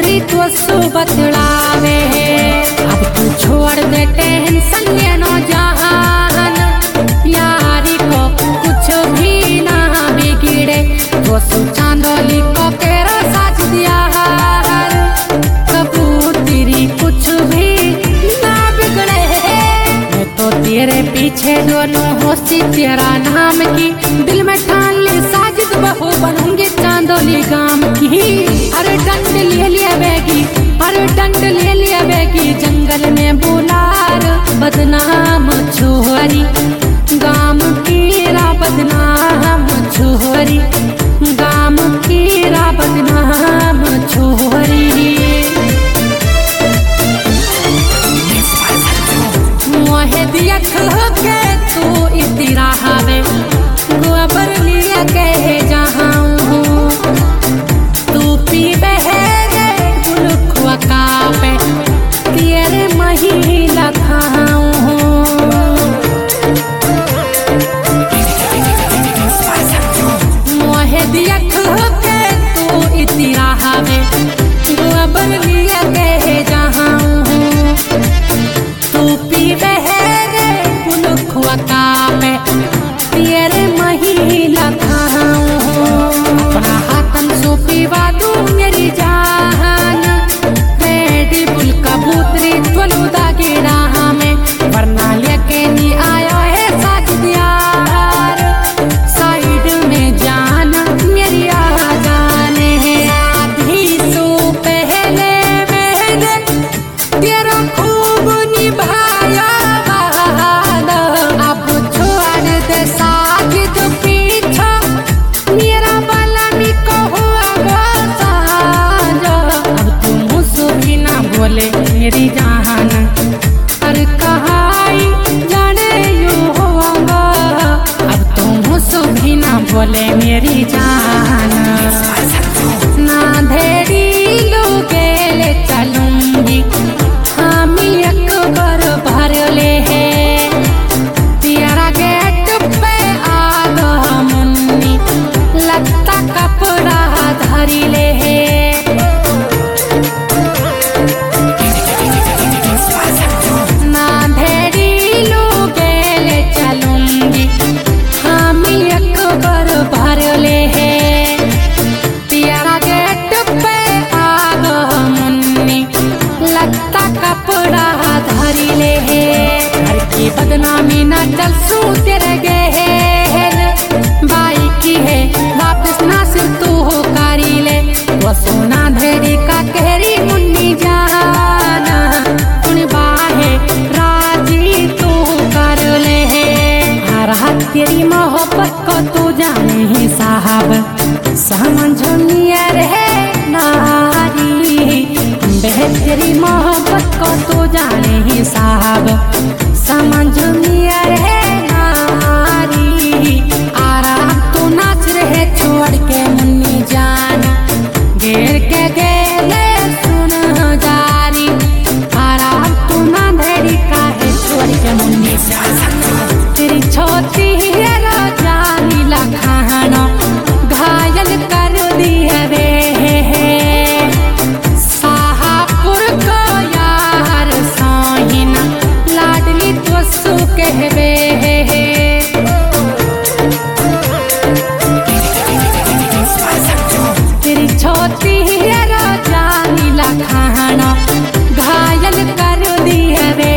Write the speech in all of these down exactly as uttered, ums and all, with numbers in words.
कबूतरी तो सो बतलावे। अब तू छोड़ दे टेंशन ये नो जहान, यारी को कुछ भी ना बिगड़े। तो सो चांदोली को तेरा साज दिया, कबूतरी कुछ भी ना बिगड़े। मैं तो तेरे पीछे दोनों होशी तेरा नाम की, दिल में ठान ली साजिद बहू बनूंगी चांदोली गांव की। अरे डंड ले लिया बेगी, अरे डंड ले लिया बेगी, जंगल में बुलार बदनाम छोरी, गांव की रा बदनाम छोरी, गांव की रा बदनाम छोरी। मोहे दिया के तू इतिरा हवे, गोबर लिया कहे जहाँ तू पी बहरे गुलखुआ का पे, तेरे महिला खाऊं। मोहे दिया के तू इतिरा हवे, गोबर लिया कहे जहाँ तू पी बहरे गुलखुआ का पे, तेरे महिला खाऊं। अपना हाथन सो पीवा दूं मेरी जान, रेडी बुल कबूतरी त्वलू दागे राह में, वरना लेके नहीं आया है साजिद यार। साइड में जान मेरी आ जाने है, आधी सो पहले मैंने तेरा खूब निभाया वादा। अब छोड़ दे साजिद पीछा, मेरा बाला मी को हुआ साजा। अब तुम सुबह ना बोले मेरी जान, अरे कहाई जाने यू होगा। अब तुम सुबह ना बोले मेरी जान, ना धेरी लोगे ले चलूंगी हम एक बार भर ले है। तेरा गेट पे आगा मुन्नी लत्ता कपड़ा धरी ले है। ना धेरी लोगे ले चलूंगी हम एक बार भर ले है। तेरा गेट पे आगा मुन्नी लत्ता कपड़ा धरी ले है। घर की बदनामी ना चल सू तेरे गहन, बाई की है वापस ना सिर तू हो कारी ले। वो सोना धेरी का कहरी मुन्नी जाना, उन बाहे राजी तू कर ले है। हर तेरी मोहब्बत को तू जाने ही साहब, समझनिया रहे नारी। बेहतरी मोहब्बत को तू जाने ही साहब, समझनिया रहे नारी। आराम तू नाच रहे छोड़ के मुन्नी जान, घेर के गेले सुन जारी। आराम तू ना धेरी का है छोड़ के मुन्नी जान, तेरी छोटी है जानी लखाना घायल कर दी है वे। शाहपुर को यार साहिना लाडली तो सु कहवे। तेरी छोटी है जानी लखाना घायल कर दी है वे।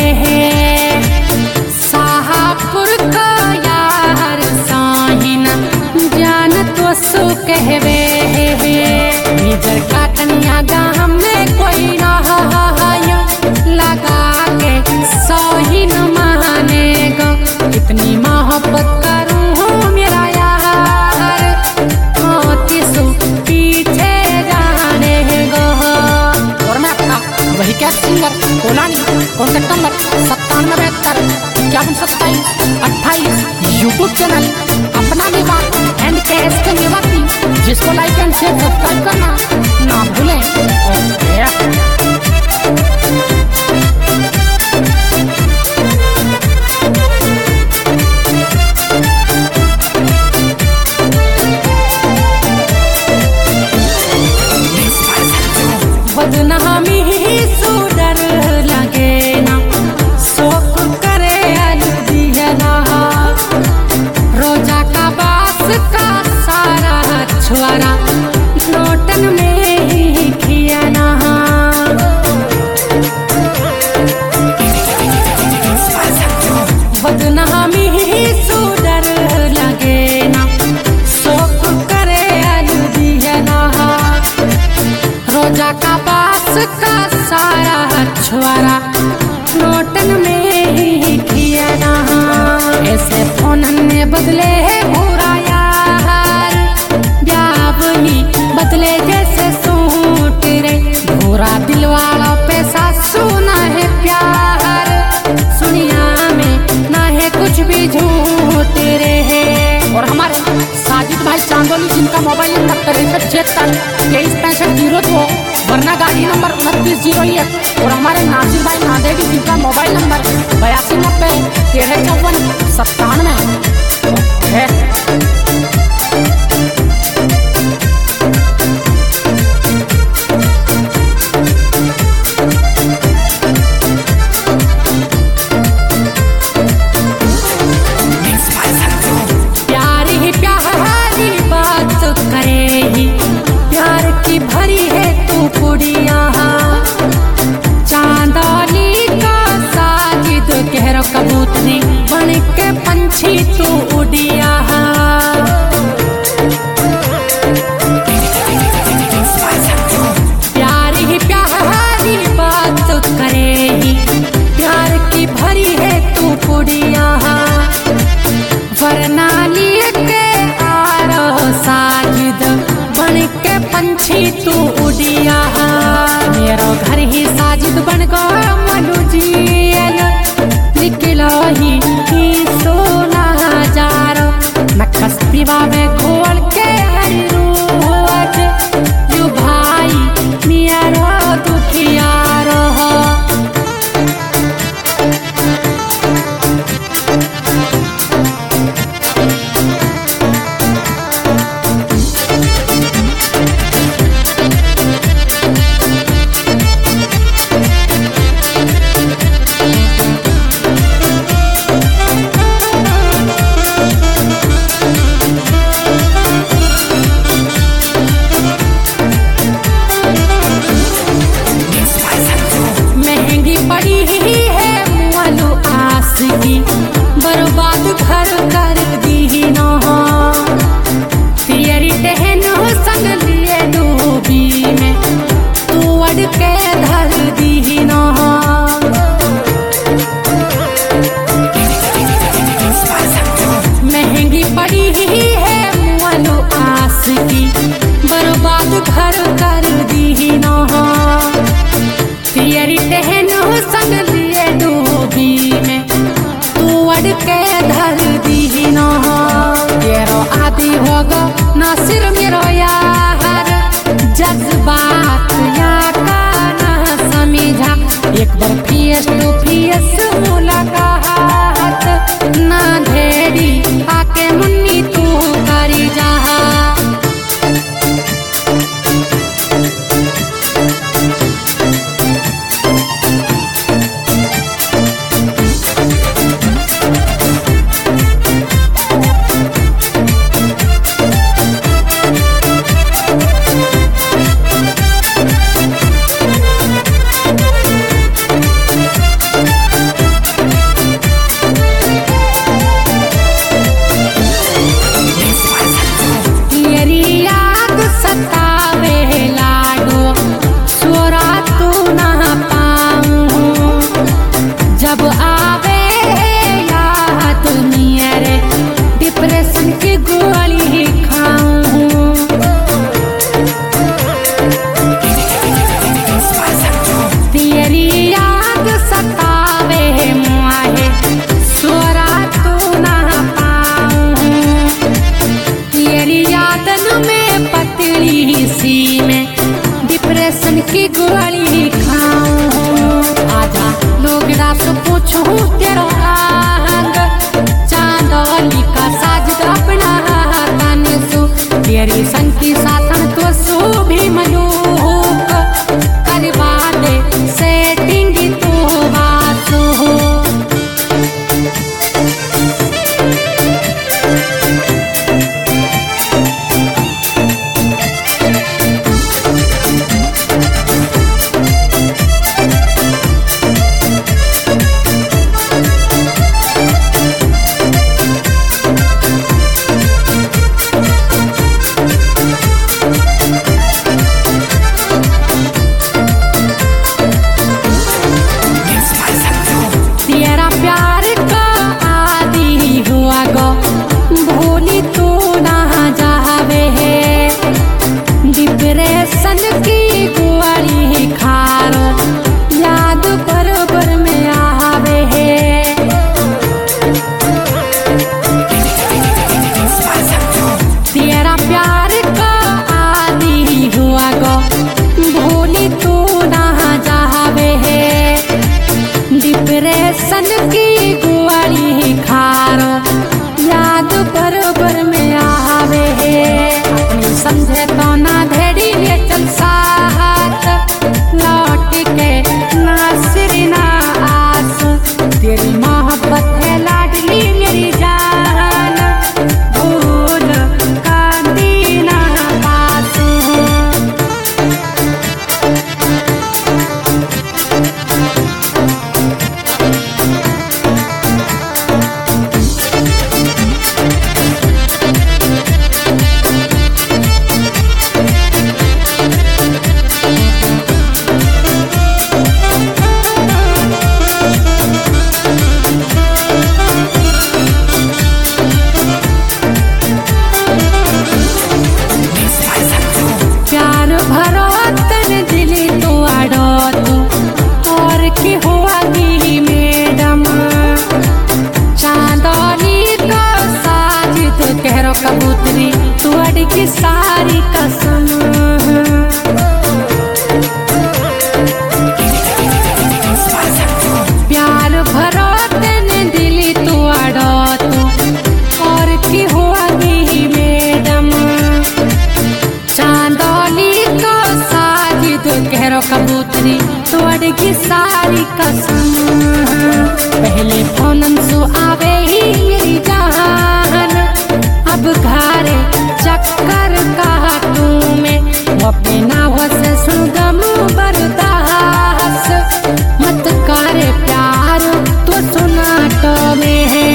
शाहपुर को यार साहिना जान तो सु कहवे। इधर काटनिया गाँव में कोई ना लगा के सोही न मानेगा। इतनी मोहब्बत करूँ हूँ मेरा यार, किसु पीछे जाने गो। और मैं अपना वही क्या सिंगर कोलानी, कॉन्टेक्ट नंबर सत्तानवे बहत्तर इक्यावन सत्ताईस अट्ठाईस। यूट्यूब चैनल अपना विवाद एंड कैश के निवासी, जिसको लाइक एंड शेयर सब्सक्राइब करना ना भूलें। बदनामी सुडर लगे ना शोक करे अलविदा। रोजा का बास का सारा छुआरा नोटन में ही किया ना। ऐसे फोन ने बदले पूरा यार ब्यावनी बदले जैसे सूट रे। पूरा दिल वालों पे सुना है प्यार सुनिया में ना है कुछ भी झूठ रे है। और हमारे साजिद भाई चांदोली जिनका मोबाइल नंबर तिरसठ छिहत्तर तेईस पैंसठ जीरो दो वरना गाड़ी नंबर उनतीस जीरो एक। और हमारे नासिर भाई नादेवी जिनका मोबाइल नंबर बयासी नब्बे तेरह चौवन सत्तानवे है। भरी है तू कुड़िया चांदनी का साजिद कहरो कबूतरी बन के पंछी तू उड़िया। प्यारी ही प्यारी बात करेगी प्यार की भरी है तू कुड़िया। वरना लिए के आरो साजिद बन के पंछी तू उड़िया। मेरो घर ही साजिद बन गो मनुजियल निकलो ही, ही सोना हजारो मैं कस्तीवा में खोल के हर रोज यू भाई मेरा दुखिया रहो। बर्बाद घर कर दी न तेरी टहन संग लिए डूबी में तू अड़ के धर दी न। महंगी पड़ी है मुअलो आस की बर्बाद घर कर दी न तेरी टहन संग लिए डूबी में अड़ के धर दी न। तेरो आदि होगा नासिर मेरो यार जज्बात या का ना समझा। एक बार फेस टू फेस मुलाकात ना ढेरी आके मुन्नी तू करी जा। की सारी कसम। प्यार भरो तेने दिली तू आड़ो तू और की हुआ गी मैडम। चांदोली को साजिद कहो कबूतरी तोड़ की सारी कसम। पहले फोनन सु आवे ही मेरी जान, अब घरे चक्कर कहा तू में अपने नाव से सुगम बर्दाश्त मत करे प्यार तो सुनाटो में है।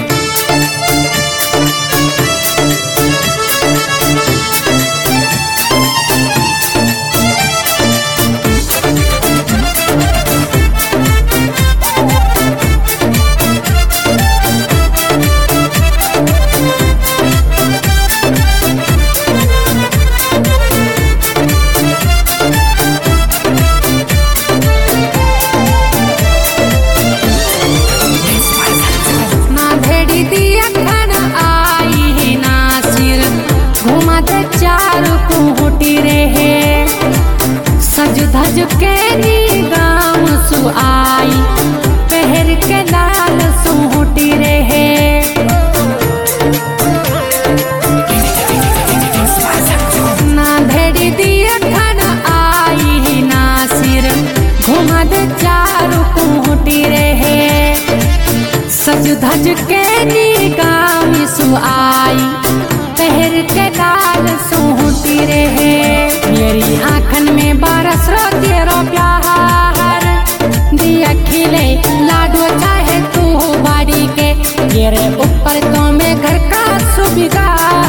सज धज के नी गाँव सु आई पहर के लाल सुहुटी रहे। ना भेड़ी दिया खाना आई ना सिर घुमा दे चारू कुहुटी रहे। सज धज के नी गाँव सु आई पहर के लाल सुहुटी रहे। मेरी आँखन में बरस रो तेरो प्यार दिया खिले लाडो चाहे तू बाड़ी के तेरे ऊपर तो मैं घर का सुबिगार।